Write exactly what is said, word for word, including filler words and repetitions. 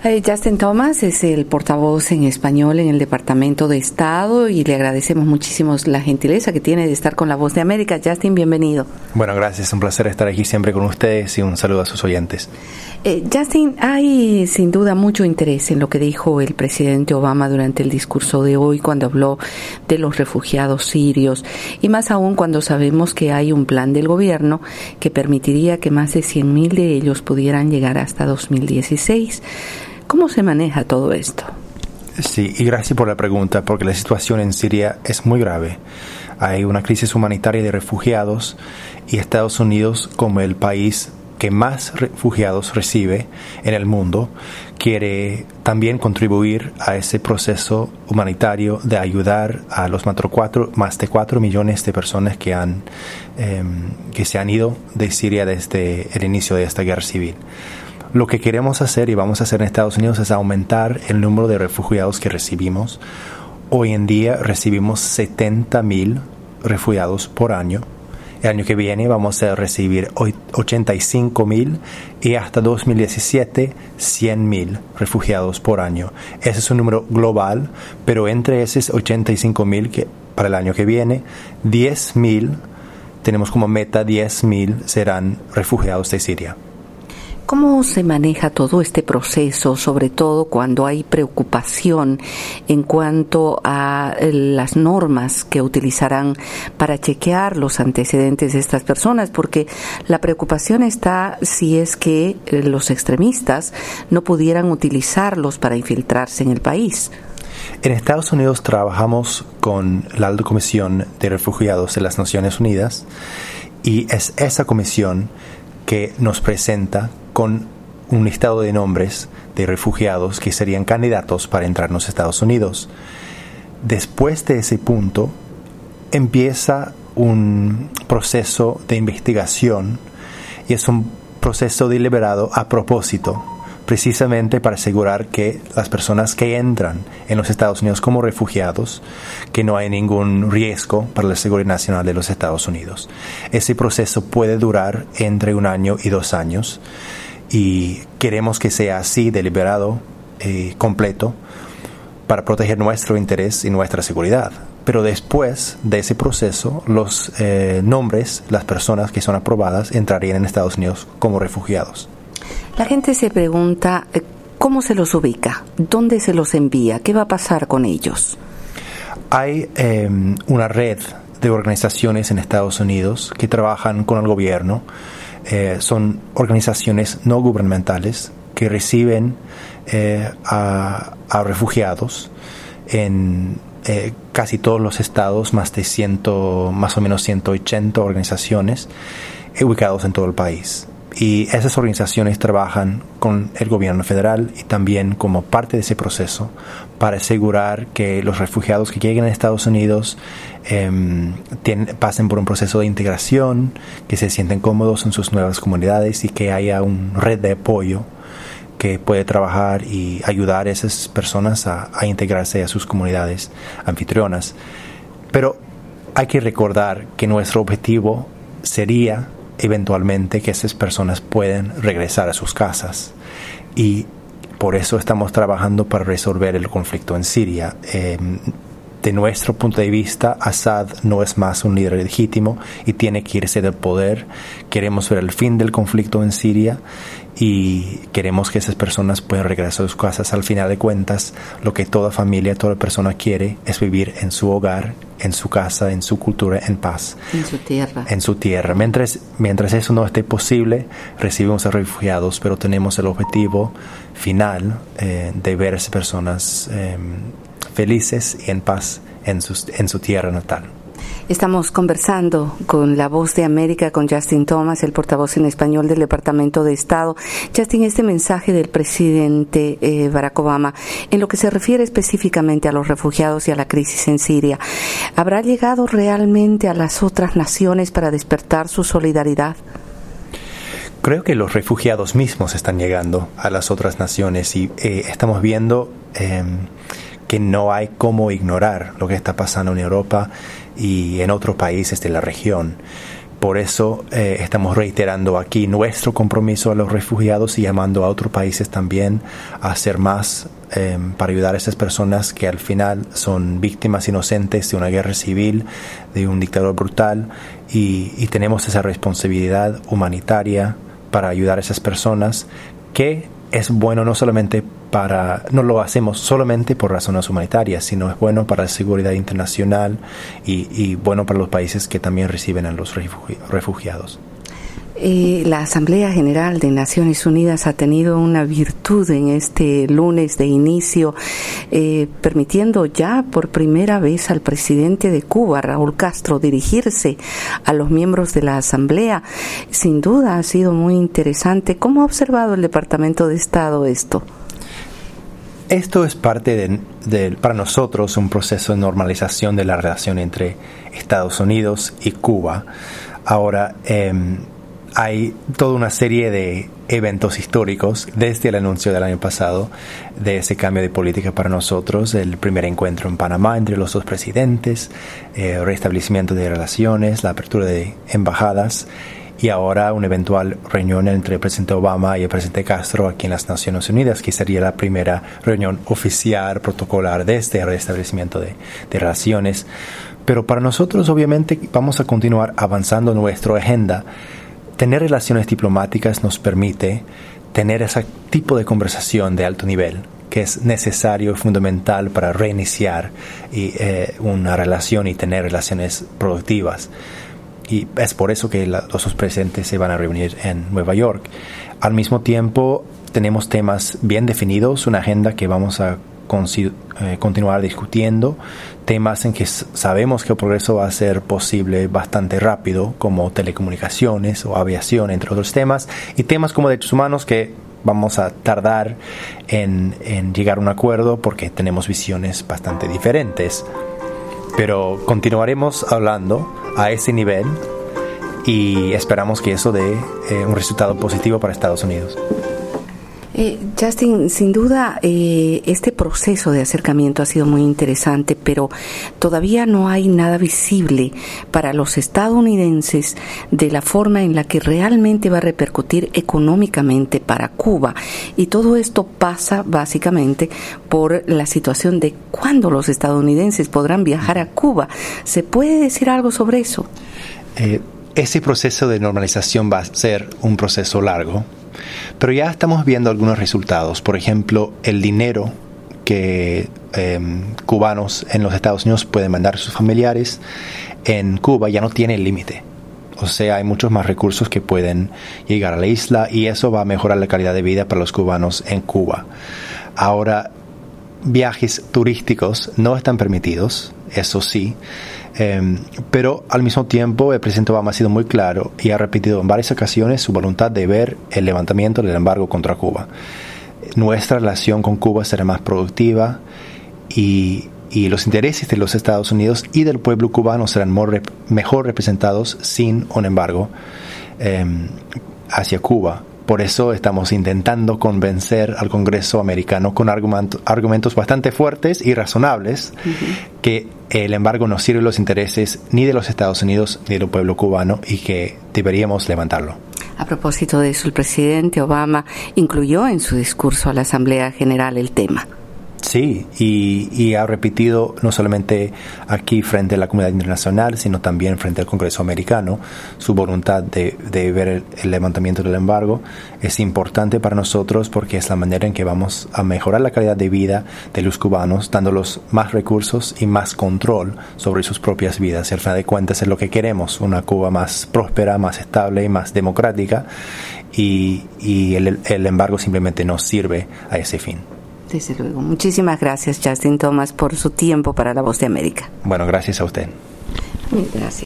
Eh, Justin Thomas es el portavoz en español en el Departamento de Estado y le agradecemos muchísimo la gentileza que tiene de estar con La Voz de América. Justin, bienvenido. Bueno, gracias. Es un placer estar aquí siempre con ustedes y un saludo a sus oyentes. Eh, Justin, hay sin duda mucho interés en lo que dijo el presidente Obama durante el discurso de hoy cuando habló de los refugiados sirios y más aún cuando sabemos que hay un plan del gobierno que permitiría que más de cien mil de ellos pudieran llegar hasta dos mil dieciséis. ¿Cómo se maneja todo esto? Sí, y gracias por la pregunta, porque la situación en Siria es muy grave. Hay una crisis humanitaria de refugiados y Estados Unidos, como el país que más refugiados recibe en el mundo, quiere también contribuir a ese proceso humanitario de ayudar a los más de cuatro millones de personas que, han, eh, que se han ido de Siria desde el inicio de esta guerra civil. Lo que queremos hacer y vamos a hacer en Estados Unidos es aumentar el número de refugiados que recibimos. Hoy en día recibimos setenta mil refugiados por año. El año que viene vamos a recibir ochenta y cinco mil y hasta dos mil diecisiete cien mil refugiados por año. Ese es un número global, pero entre esos ochenta y cinco mil que para el año que viene, diez mil, tenemos como meta diez mil serán refugiados de Siria. ¿Cómo se maneja todo este proceso, sobre todo cuando hay preocupación en cuanto a las normas que utilizarán para chequear los antecedentes de estas personas? Porque la preocupación está si es que los extremistas no pudieran utilizarlos para infiltrarse en el país. En Estados Unidos trabajamos con la Alta Comisión de Refugiados de las Naciones Unidas y es esa comisión que nos presenta con un listado de nombres de refugiados que serían candidatos para entrar en los Estados Unidos. Después de ese punto, empieza un proceso de investigación y es un proceso deliberado a propósito, precisamente para asegurar que las personas que entran en los Estados Unidos como refugiados, que no hay ningún riesgo para la seguridad nacional de los Estados Unidos. Ese proceso puede durar entre un año y dos años y queremos que sea así, deliberado, eh, completo, para proteger nuestro interés y nuestra seguridad. Pero después de ese proceso, los eh, nombres, las personas que son aprobadas, entrarían en Estados Unidos como refugiados. La gente se pregunta, ¿cómo se los ubica? ¿Dónde se los envía? ¿Qué va a pasar con ellos? Hay eh, una red de organizaciones en Estados Unidos que trabajan con el gobierno. Eh, son organizaciones no gubernamentales que reciben eh, a, a refugiados en eh, casi todos los estados, más de ciento, más o menos ciento ochenta organizaciones eh, ubicados en todo el país. Y esas organizaciones trabajan con el gobierno federal y también como parte de ese proceso para asegurar que los refugiados que lleguen a Estados Unidos eh, tienen, pasen por un proceso de integración, que se sienten cómodos en sus nuevas comunidades y que haya una red de apoyo que puede trabajar y ayudar a esas personas a, a integrarse a sus comunidades anfitrionas. Pero hay que recordar que nuestro objetivo sería eventualmente que esas personas puedan regresar a sus casas y por eso estamos trabajando para resolver el conflicto en Siria. Eh, de nuestro punto de vista, Assad no es más un líder legítimo y tiene que irse del poder. Queremos ver el fin del conflicto en Siria y queremos que esas personas puedan regresar a sus casas. Al final de cuentas, lo que toda familia, toda persona quiere es vivir en su hogar, en su casa, en su cultura, en paz. En su tierra. En su tierra. Mientras, mientras eso no esté posible, recibimos a refugiados, pero tenemos el objetivo final eh, de ver a esas personas eh, felices y en paz en, sus, en su tierra natal. Estamos conversando con La Voz de América, con Justin Thomas, el portavoz en español del Departamento de Estado. Justin, este mensaje del presidente eh, Barack Obama, en lo que se refiere específicamente a los refugiados y a la crisis en Siria, ¿habrá llegado realmente a las otras naciones para despertar su solidaridad? Creo que los refugiados mismos están llegando a las otras naciones y eh, estamos viendo eh, que no hay cómo ignorar lo que está pasando en Europa y en otros países de la región. por eso eh, estamos reiterando aquí nuestro compromiso a los refugiados y llamando a otros países también a hacer más eh, para ayudar a esas personas que al final son víctimas inocentes de una guerra civil, de un dictador brutal, y, y tenemos esa responsabilidad humanitaria para ayudar a esas personas, que es bueno no solamente para, no lo hacemos solamente por razones humanitarias, sino es bueno para la seguridad internacional y, y bueno para los países que también reciben a los refugi- refugiados. Eh, la Asamblea General de Naciones Unidas ha tenido una virtud en este lunes de inicio, eh, permitiendo ya por primera vez al presidente de Cuba, Raúl Castro, dirigirse a los miembros de la Asamblea. Sin duda ha sido muy interesante. ¿Cómo ha observado el Departamento de Estado esto? Esto es parte de, de, para nosotros, un proceso de normalización de la relación entre Estados Unidos y Cuba. Ahora, eh, hay toda una serie de eventos históricos desde el anuncio del año pasado de ese cambio de política para nosotros, el primer encuentro en Panamá entre los dos presidentes, eh, restablecimiento de relaciones, la apertura de embajadas, y ahora una eventual reunión entre el presidente Obama y el presidente Castro aquí en las Naciones Unidas, que sería la primera reunión oficial, protocolar, desde el restablecimiento de, de relaciones. Pero para nosotros, obviamente, vamos a continuar avanzando en nuestra agenda. Tener relaciones diplomáticas nos permite tener ese tipo de conversación de alto nivel, que es necesario y fundamental para reiniciar y, eh, una relación y tener relaciones productivas. Y es por eso que la, los dos presidentes se van a reunir en Nueva York. Al mismo tiempo, tenemos temas bien definidos, una agenda que vamos a consi- eh, continuar discutiendo, temas en que s- sabemos que el progreso va a ser posible bastante rápido, como telecomunicaciones o aviación, entre otros temas, y temas como derechos humanos que vamos a tardar en, en llegar a un acuerdo porque tenemos visiones bastante diferentes. Pero continuaremos hablando a ese nivel y esperamos que eso dé eh, un resultado positivo para Estados Unidos. Eh, Justin, sin duda eh, este proceso de acercamiento ha sido muy interesante, pero todavía no hay nada visible para los estadounidenses de la forma en la que realmente va a repercutir económicamente para Cuba. Y todo esto pasa básicamente por la situación de cuándo los estadounidenses podrán viajar a Cuba. ¿Se puede decir algo sobre eso? Eh, ese proceso de normalización va a ser un proceso largo, pero ya estamos viendo algunos resultados. Por ejemplo, el dinero que eh, cubanos en los Estados Unidos pueden mandar a sus familiares en Cuba ya no tiene límite. O sea, hay muchos más recursos que pueden llegar a la isla y eso va a mejorar la calidad de vida para los cubanos en Cuba. Ahora, viajes turísticos no están permitidos, eso sí, eh, pero al mismo tiempo el presidente Obama ha sido muy claro y ha repetido en varias ocasiones su voluntad de ver el levantamiento del embargo contra Cuba. Nuestra relación con Cuba será más productiva y, y los intereses de los Estados Unidos y del pueblo cubano serán more, mejor representados sin un embargo eh, hacia Cuba. Por eso estamos intentando convencer al Congreso americano con argument- argumentos bastante fuertes y razonables uh-huh. que el embargo no sirve los intereses ni de los Estados Unidos ni del pueblo cubano y que deberíamos levantarlo. A propósito de eso, el presidente Obama incluyó en su discurso a la Asamblea General el tema. Sí, y, y ha repetido no solamente aquí frente a la comunidad internacional, sino también frente al Congreso americano, su voluntad de, de ver el, el levantamiento del embargo. Es importante para nosotros porque es la manera en que vamos a mejorar la calidad de vida de los cubanos, dándolos más recursos y más control sobre sus propias vidas. Y al final de cuentas es lo que queremos, una Cuba más próspera, más estable y más democrática, y, y el, el embargo simplemente no sirve a ese fin. Desde luego. Muchísimas gracias, Justin Thomas, por su tiempo para La Voz de América. Bueno, gracias a usted. Muy gracias.